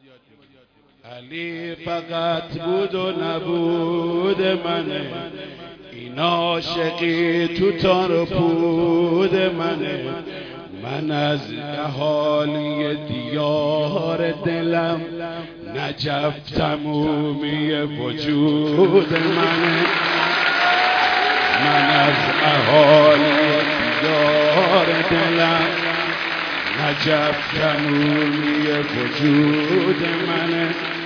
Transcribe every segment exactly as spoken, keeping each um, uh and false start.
علی فقط بود و نبود منه، این عاشقی تو تار و پود منه. من از اهالی دیار دلم، نجف تمومی وجود منه. من از اهالی دیار دلم، نجف تمومی وجود منه.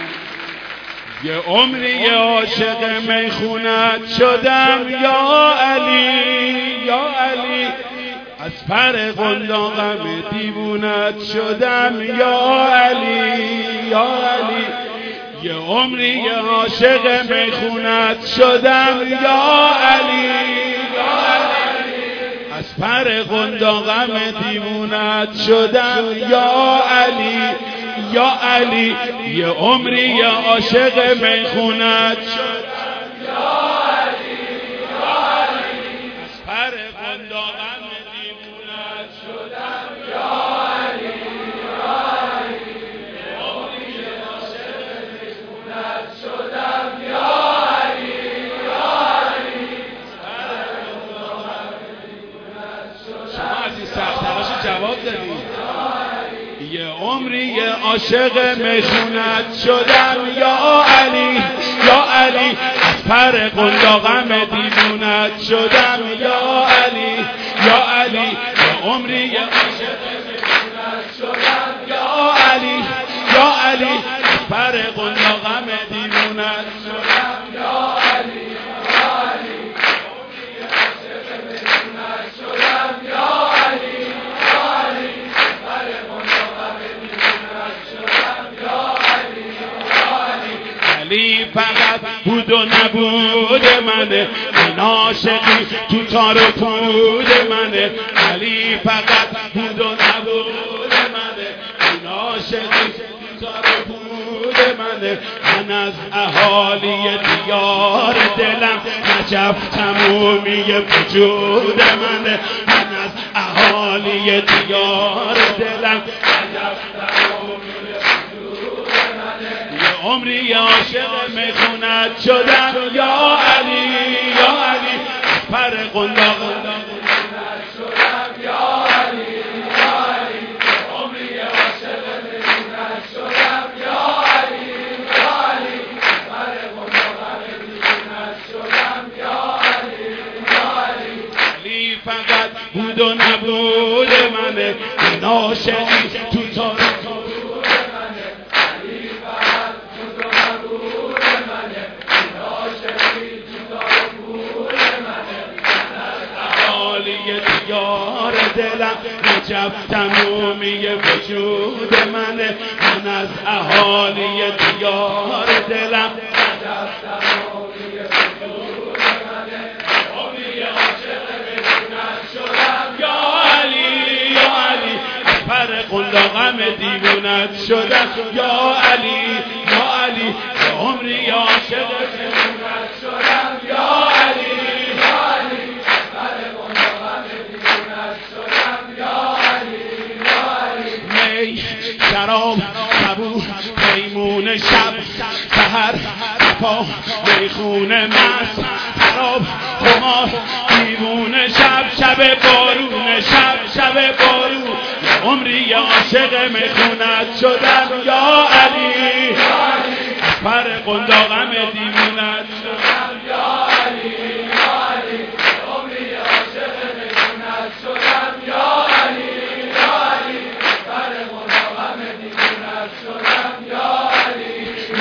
یه عمری عاشق میخونت شدم یا علی یا علی، از پر قنداقم دیوونت شدم یا علی یا علی. یه عمری عاشق میخونت شدم یا علی یا علی، از پر قنداقم دیوونت شدم یا علی یا علی. یه عمری عاشق میخونت شدم یا علی یا علی، از پر قنداقم دیوونت شدم یا علی یا علی. یه عمری عاشق میخونت شدم یا علی یا علی، از پر قنداقم دیوونت شدم. شما از این سخت‌تراش جواب دادید. یه عمری عاشق میخونت شدم یا علی یا علی، از پر قنداقم دیوونت شدم یا علی یا علی. یه عمری عاشق میخونت شدم یا علی یا علی، از پر قنداقم دیوونت شدم یا علی یا علی. عمری عاشق میخونت شدم یا علی یا علی، پر قنداقم دیوونت شدم یا علی یا علی. علی فقط بود و نبود منه، این عاشقی تو تار و پود منه. علی فقط بود و نبود منه، این عاشقی تو تار و پود منه. من از اهالی دیار دلم، نجف تمومی وجود منه. من از اهالی دیار دلم، نجف تمومی وجود منه. یه عمری عاشق میخونت شدم یا علی یا علی، پر قنداقم دیوونت شدم یا علی یا علی. یه عمری عاشق میخونت شدم یا علی یا علی، پر قنداقم دیوونت شدم یا علی یا علی. علی فقط بود و نبود منه، این عاشقی تو تار بود منه. علی فقط بود و نبود منه، این عاشقی تو تار بود منه. من از اهالی دیار دلم، نجف تمومی وجود منه. من از اهالی دیار دلم، نجف تمومی وجود منه. عمری عاشق میخونت شدم یا علی یا علی، از پر قنداقم دیوونت شدم یا علی یا علی. عمری عاشق میخونت شدم یا علی یا علی، از پر قنداقم دیوونت شدم یا علی یا علی. می شراب صبور پیمون شب سحر وفا میخونه مست خراب خمار دیوونه شب شب بارون شب شب بارون. عمری عاشق میخونت شدم یا علی، از پر قنداقم دیوونت شدم یا علی یا علی. عمری عاشق میخونت شدم یا علی یا علی، از پر قنداقم دیوونت شدم یا علی.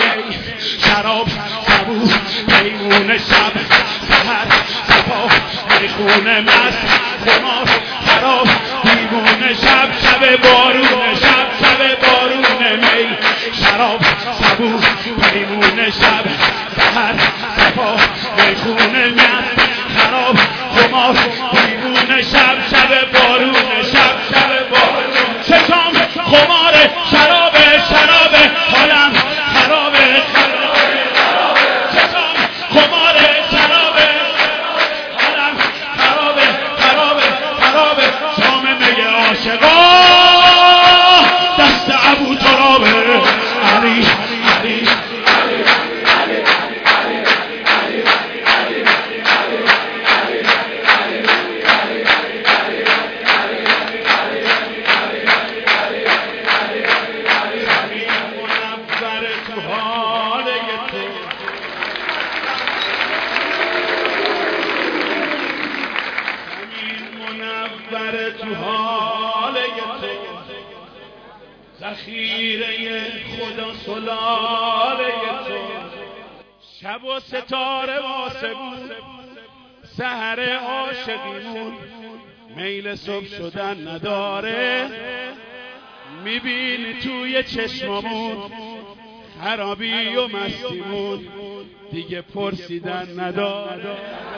شراب صبور پیمون شب سحر صفا میخونه مست خمار خراب دیوونه شب شب بارون شب شب بارون. می شراب صبور پیمون شب سحر صفا میخونه مست خراب خمار دیوونه شب شب بارون شب شب بارون. چشام خمار شراب شراب حالم خراب خراب چشام خمار شراب حالم خراب خراب خراب. جام می عاشقا دست ابو ترابه علی خدا سلاله تو، شب و ستاره واسه بود سحر عاشقیمون، میل صبح شدن نداره، میبینی توی چشمامون خرابی و مستیمون، دیگه پرسیدن نداره.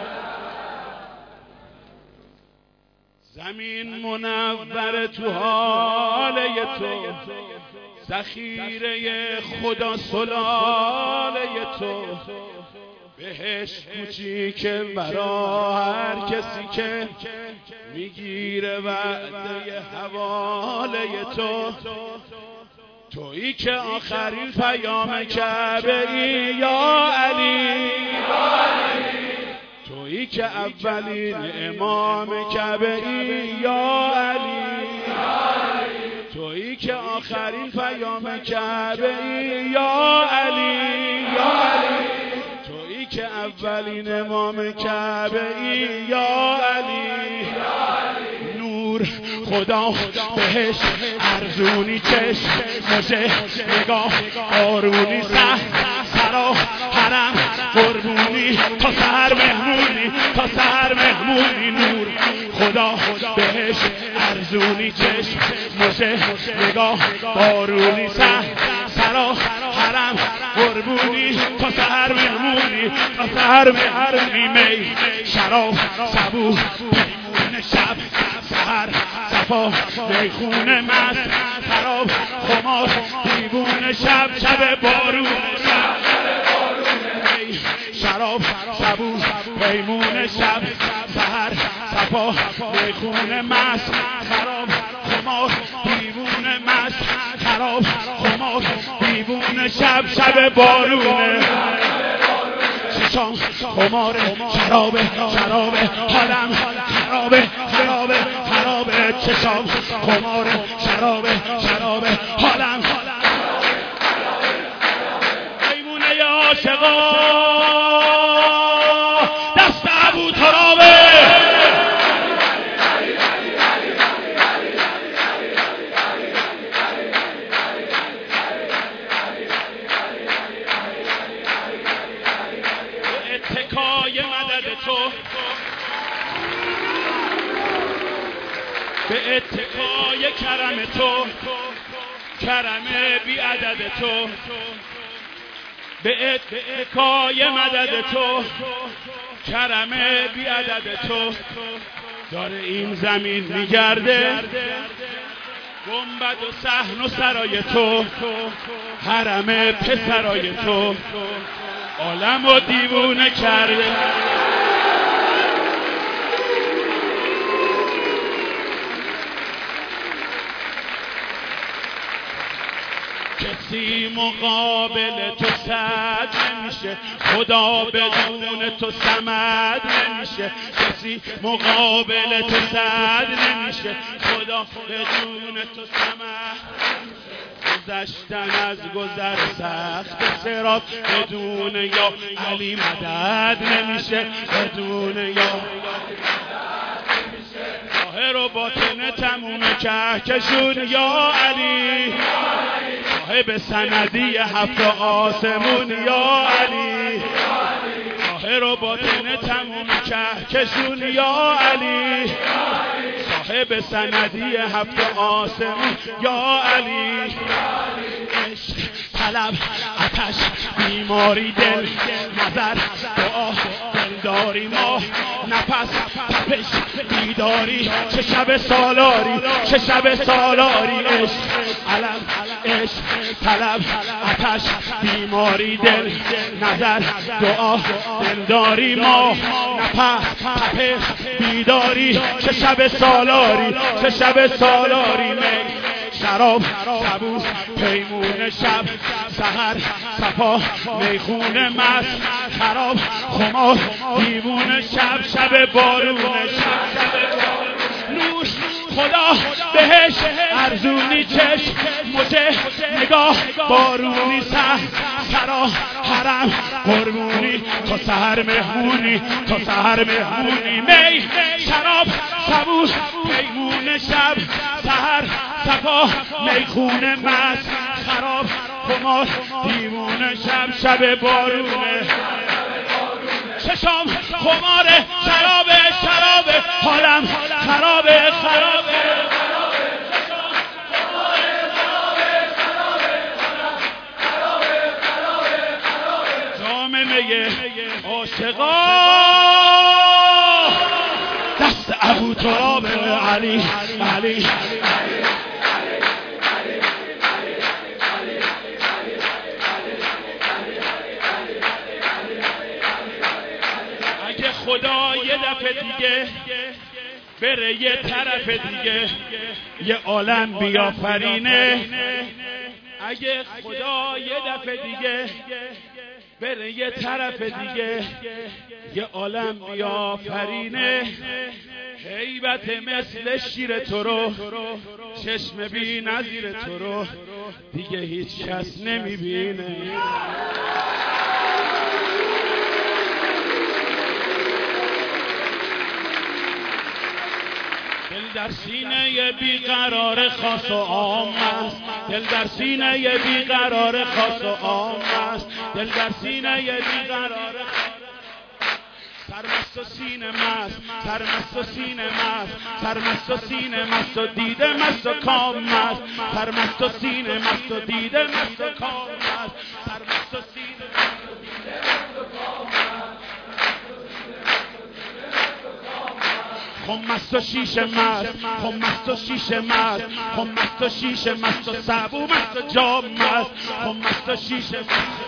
زمین منور تو حاله تو، ذخیره خدا سلاله تو، بهشت کوچیکه برا هر کسی که میگیره وعده حواله تو، تویی که آخرین پیام کعبه ای یا علی، تویی که اولین امام کعبه ای یا علی، تویی که آخرین پیام کعبه ای یا علی، یا علی، تویی که اولین امام کعبه ای یا علی. نور خدا بهش ارزونی چشم مژه نگاه آرونی سه سرا حرم قربونی تا سر مهمونی تا سر مهمونی. نور خدا بهش ارزونی چشم مژه نگاه آرونی سه سرا حرم قربونی تا سر مهمونی تا سر مهمونی. می شراب صبور پیمون شب سحر صفا میخونه مست خراب خمار دیوونه شب شب بارون شراب صبور پیمون شب سحر صفا میخونه مست خراب خمار دیوونه مست خراب خمار دیوونه شب شب بارونه. چشام خماره شرابه شرابه حالم خرابه خرابه خرابه. چشام خماره شرابه شرابه حالم میمونه یا عاشقا دست ابو ترابه. اتکای مدد تو به اتکای کرم تو، کرم بی عدد تو، به اتکای مدد تو، کرم بی عدد تو، داره این زمین میگرده گنبد و صحن و سرای تو، حرم پسرای تو، عالم و دیوونه کرده. کسی مقابل تو صد نمیشه، خدا بدون تو صمد نمیشه. کسی مقابل تو صد نمیشه، خدا بدون تو صمد. گذشتن از گذر سخت صراط بدون یا علی مدد نمیشه، بدون یا ظاهر و باطن تموم کهکشون یا علی، صاحب سندی هفت آسمون یا علی، ظاهر و باطن تموم کهکشون یا علی، صاحب سندی هفت آسمون یا علی. عشق طلب آتش بیماری دل نظر دعا دلداری ما نفس تپش بیداری چه شب سالاری چه شب سالاری. عشق علم عشق طلب آتش بیماری دل نظر دعا دلداری ما نفس تپش بیداری چه شب سالاری چه شب سالاری. می شراب صبور پیمون شب سحر صفا میخونه مست خراب خمار دیوونه شب شب بارونه شب شب نور خدا بهش ارزونی چشم مژه نگاه بارونی سه سرا حرم قربونی تا سحر مهمونی تا سحر مهمونی. می شراب صبور پیمون شب سحر صفا میخونه مست خراب خمار دیوونه شب شب بارونه چشام خمار شراب شراب حالم خراب خراب جامعه عاشقا دست ابو تراب علی علی اگه خدا یه دفعه دیگه بره یه طرف دیگه یه عالم بیافرینه اگه خدا یه دفعه دیگه بره یه طرف دیگه یه عالم بیافرینه هیبت مثل شیر تو رو چشم بی نظیر تو رو دیگه هیچ کس نمیبینه دل در سینه بیقرار خاص و عام است دل در سینه بیقرار خاص و عام است دل در سینه بیقرار سرمست و سینه مست سرمست و سینه مست سرمست و سینه مست و دیده مست و کام مست سرمست و سینه مست و دیده مست و کام مست سرمست و سینه مست و دیده مست و کام مست خم مست و شیشه مست خم مست و شیشه مست خم مست و شیشه مست و سبو مست و جام مست خم مست و شیشه مست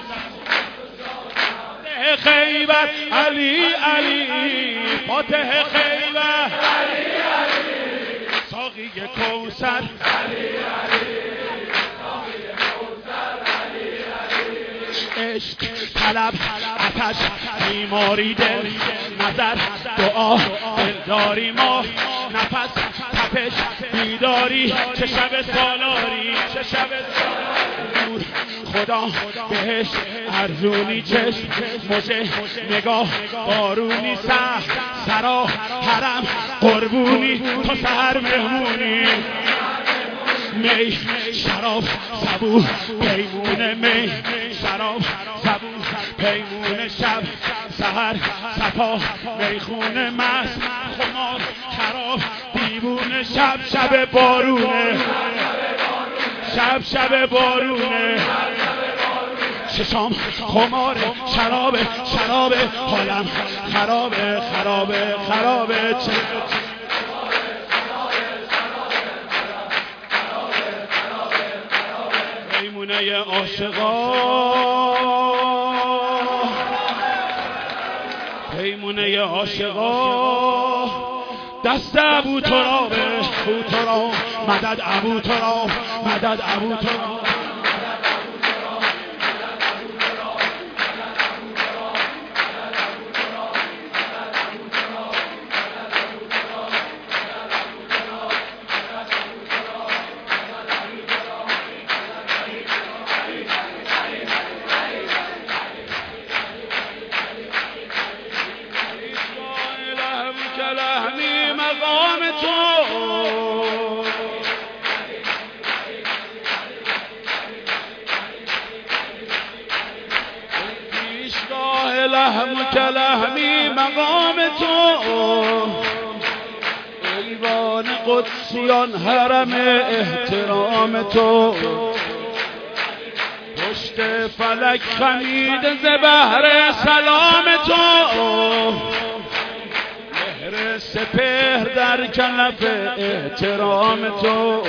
خیبر علی علی فاتح خیبر علی علی ساقی کوثر علی علی ساقی کوثر علی علی عشق طلب آتش بیماری دل نظر دعا دلداری ما نفس تپش بیداری چه شب سالاری چه شب سالاری خدا بهش ارزونی چشم مژه نگاه بارونی سه سرا حرم قربونی تو سهر مهمونی می شراب سبو پیمونه می شراب سبو پیمونه شب سهر صفا میخونه مست خمار خراب دیوونه شب شب بارونه شب شب بارونه چشام خمار شراب شراب حالم خراب خراب خراب میمونه عاشقا میمونه عاشقا دست ابو تراب ابو تراب مدد ابو تراب مدد ابو تراب لهمی مقام تو پیشگاه لهم که لهمی مقام تو ایوان قدسیان حرم احترام تو پشت فلک خمید ز بحر سلام تو سپهر در کنف احترام تو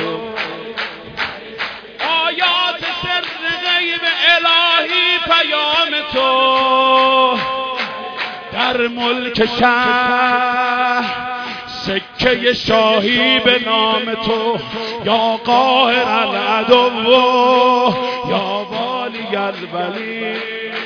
آیات سر غیب الهی پیام تو در ملک شهر سکه شاهی به نام تو یا قاهر العدو یا والی الولی